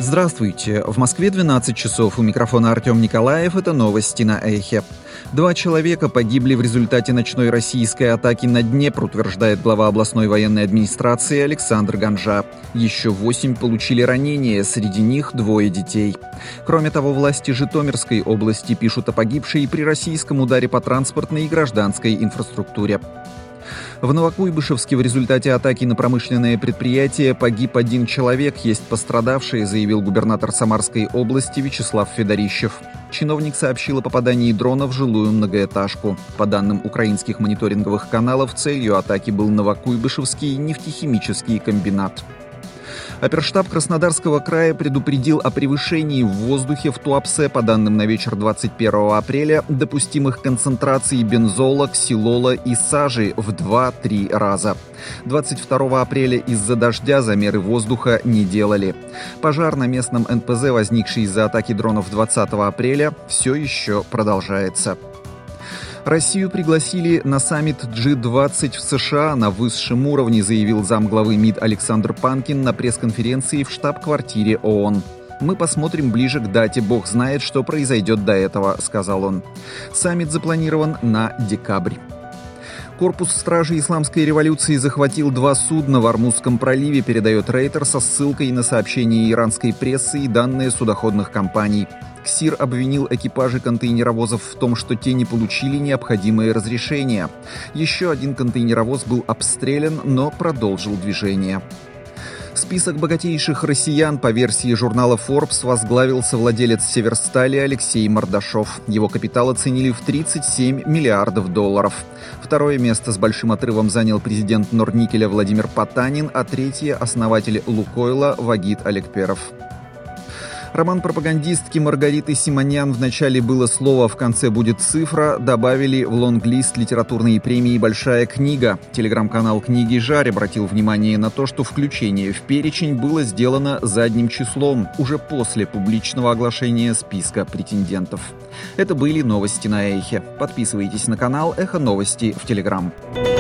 Здравствуйте. В Москве 12 часов. У микрофона Артем Николаев. Это новости на Эхе. 2 человека погибли в результате ночной российской атаки на Днепр, утверждает глава областной военной администрации Александр Ганжа. Еще 8 получили ранения, среди них 2 детей. Кроме того, власти Житомирской области пишут о погибшей при российском ударе по транспортной и гражданской инфраструктуре. В Новокуйбышевске в результате атаки на промышленное предприятие погиб 1 человек. Есть пострадавшие, заявил губернатор Самарской области Вячеслав Федорищев. Чиновник сообщил о попадании дрона в жилую многоэтажку. По данным украинских мониторинговых каналов, целью атаки был Новокуйбышевский нефтехимический комбинат. Оперштаб Краснодарского края предупредил о превышении в воздухе в Туапсе, по данным на вечер 21 апреля, допустимых концентраций бензола, ксилола и сажи в 2-3 раза. 22 апреля из-за дождя замеры воздуха не делали. Пожар на местном НПЗ, возникший из-за атаки дронов 20 апреля, все еще продолжается. Россию пригласили на саммит G20 в США на высшем уровне, заявил замглавы МИД Александр Панкин на пресс-конференции в штаб-квартире ООН. «Мы посмотрим ближе к дате, бог знает, что произойдет до этого», — сказал он. Саммит запланирован на декабрь. Корпус стражей исламской революции захватил 2 судна в Ормузском проливе, передает Рейтер со ссылкой на сообщения иранской прессы и данные судоходных компаний. КСИР обвинил экипажи контейнеровозов в том, что те не получили необходимые разрешения. Еще 1 контейнеровоз был обстрелян, но продолжил движение. Список богатейших россиян по версии журнала Forbes возглавил совладелец Северстали Алексей Мордашов. Его капитал оценили в $37 миллиардов. Второе место с большим отрывом занял президент Норникеля Владимир Потанин, а третье – основатель Лукойла Вагит Алекперов. Роман пропагандистки Маргариты Симонян «В начале было слово, в конце будет цифра» добавили в лонглист литературной премии «Большая книга». Телеграм-канал «Книги Жарь» обратил внимание на то, что включение в перечень было сделано задним числом, уже после публичного оглашения списка претендентов. Это были новости на Эхе. Подписывайтесь на канал «Эхо Новости» в Телеграм.